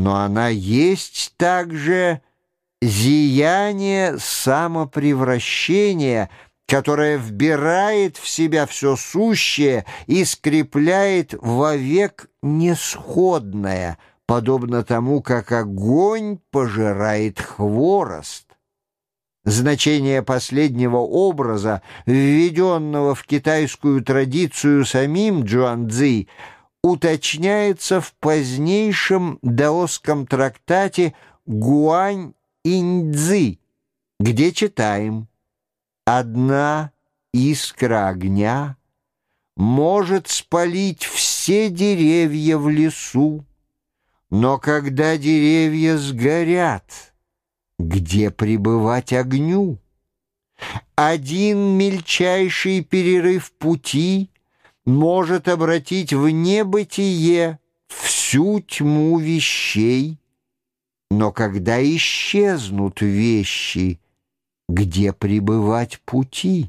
но она есть также зияние самопревращения, которое вбирает в себя все сущее и скрепляет вовек несходное, подобно тому, как огонь пожирает хворост. Значение последнего образа, введенного в китайскую традицию самим Чжуанцзи, уточняется в позднейшем даосском трактате Гуань-инь-цзи, где читаем: «Одна искра огня может спалить все деревья в лесу, но когда деревья сгорят, где пребывать огню? Один мельчайший перерыв пути может обратить в небытие всю тьму вещей, но когда исчезнут вещи, где пребывать пути?»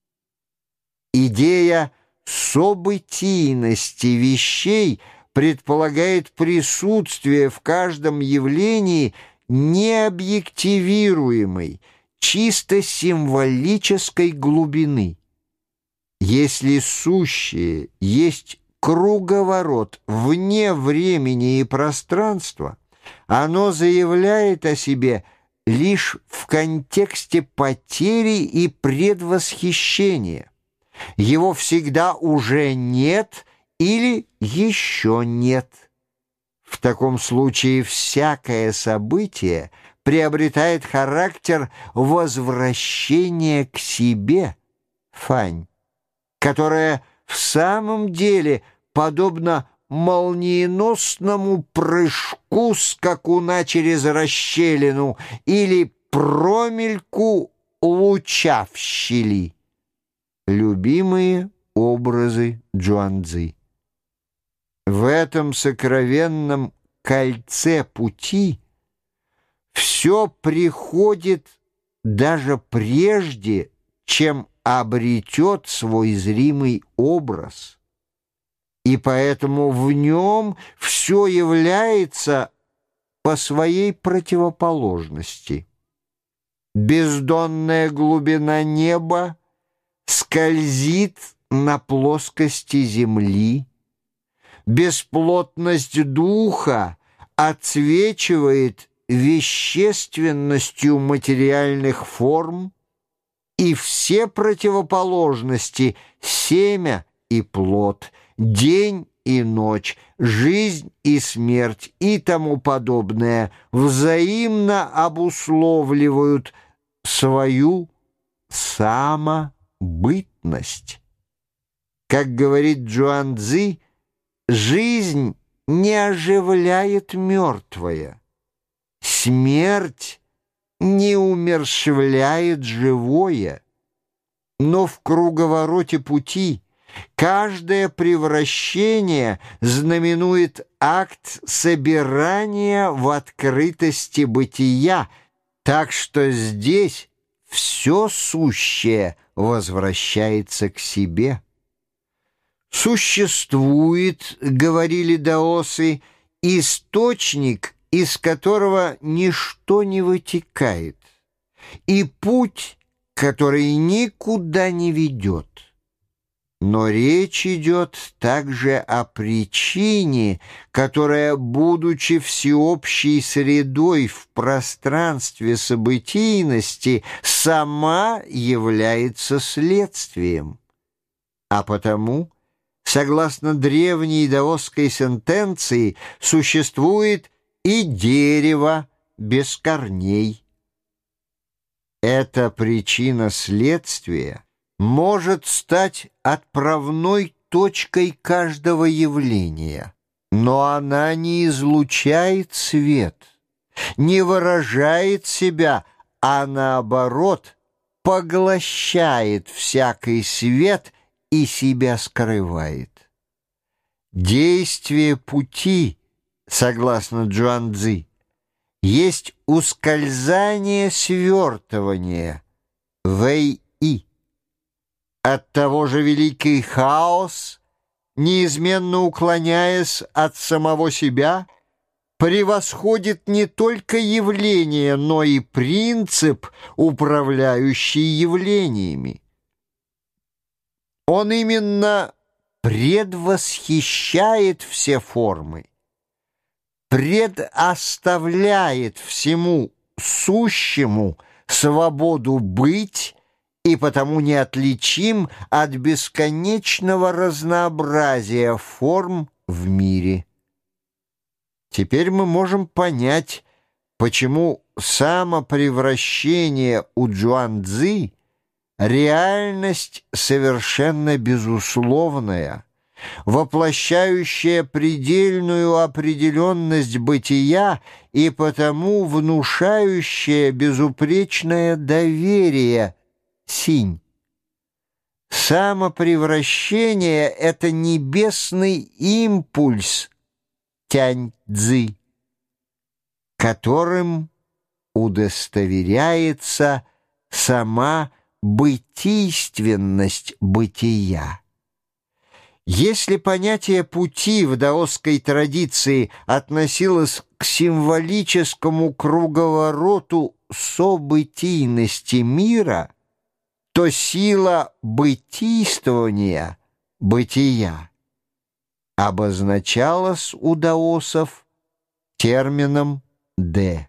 Идея событийности вещей предполагает присутствие в каждом явлении необъективируемой, чисто символической глубины. Если сущее есть круговорот вне времени и пространства, оно заявляет о себе лишь в контексте потери и предвосхищения. Его всегда уже нет или еще нет. В таком случае всякое событие приобретает характер возвращения к себе, фань, которое в самом деле подобно молниеносному прыжку скакуна через расщелину или промельку луча в щели. Любимые образы Чжуанцзи. В этом сокровенном кольце пути все приходит даже прежде, чем обретет свой зримый образ, и поэтому в нем все является по своей противоположности. Бездонная глубина неба скользит на плоскости земли, бесплотность духа отсвечивает вещественностью материальных форм, и все противоположности — семя и плод, день и ночь, жизнь и смерть и тому подобное — взаимно обусловливают свою самобытность. Как говорит Чжуанцзи, жизнь не оживляет мертвое, смерть не умерщвляет живое, но в круговороте пути каждое превращение знаменует акт собирания в открытости бытия, так что здесь все сущее возвращается к себе. Существует, говорили даосы, источник, из которого ничто не вытекает, и путь, который никуда не ведет. Но речь идет также о причине, которая, будучи всеобщей средой в пространстве событийности, сама является следствием. А потому, согласно древней даосской сентенции, существует и дерево без корней. Эта причина следствия может стать отправной точкой каждого явления, но она не излучает свет, не выражает себя, а наоборот поглощает всякий свет и себя скрывает. Действие пути, согласно Чжуанцзи, есть ускользание свертывания, вэй-и. От того же великий хаос, неизменно уклоняясь от самого себя, превосходит не только явление, но и принцип, управляющий явлениями. Он именно предвосхищает все формы, предоставляет всему сущему свободу быть и потому неотличим от бесконечного разнообразия форм в мире. Теперь мы можем понять, почему самопревращение у Чжуанцзы — реальность совершенно безусловная, воплощающая предельную определенность бытия и потому внушающая безупречное доверие синь. Самопревращение — это небесный импульс тянь-цзы, которым удостоверяется сама бытийственность бытия. Если понятие пути в даосской традиции относилось к символическому круговороту событийности мира, то сила бытийствования, бытия, обозначалась у даосов термином «дэ».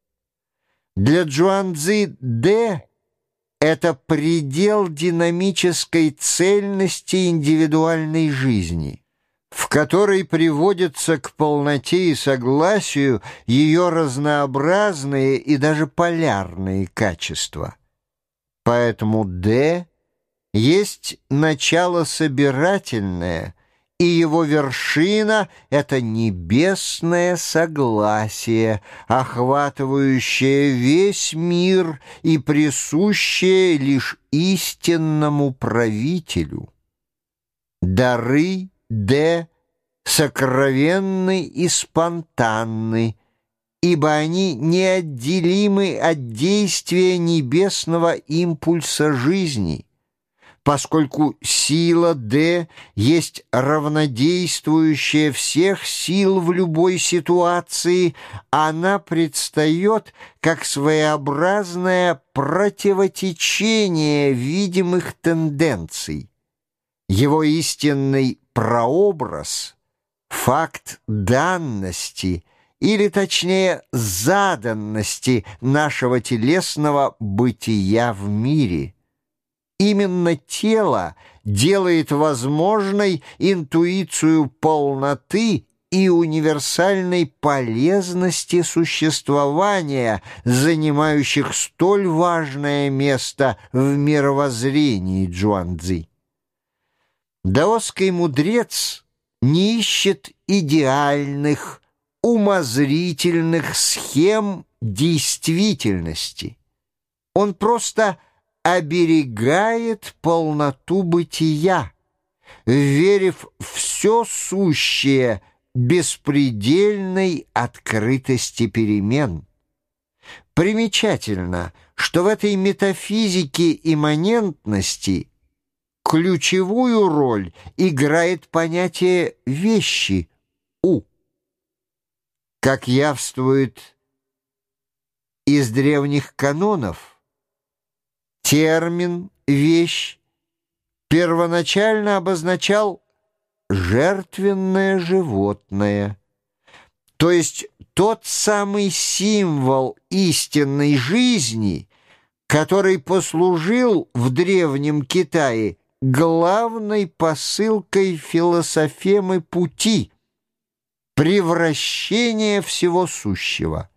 Для Чжуанцзы «дэ» — это предел динамической цельности индивидуальной жизни, в которой приводятся к полноте и согласию ее разнообразные и даже полярные качества. Поэтому «дэ» есть начало собирательное, и его вершина — это небесное согласие, охватывающее весь мир и присущее лишь истинному правителю. Дары «дэ» сокровенны и спонтанны, ибо они неотделимы от действия небесного импульса жизни. Поскольку сила «дэ» есть равнодействующая всех сил в любой ситуации, она предстает как своеобразное противотечение видимых тенденций. Его истинный прообраз — факт данности, или, точнее, заданности нашего телесного бытия в мире. Именно тело делает возможной интуицию полноты и универсальной полезности существования, занимающих столь важное место в мировоззрении Чжуанцзы. Даосский мудрец не ищет идеальных, умозрительных схем действительности. Он просто оберегает полноту бытия, верив в все сущее беспредельной открытости перемен. Примечательно, что в этой метафизике имманентности ключевую роль играет понятие «вещи» «у». Как явствует из древних канонов, термин «вещь» первоначально обозначал жертвенное животное, то есть тот самый символ истинной жизни, который послужил в Древнем Китае главной посылкой философемы пути — превращение всего сущего.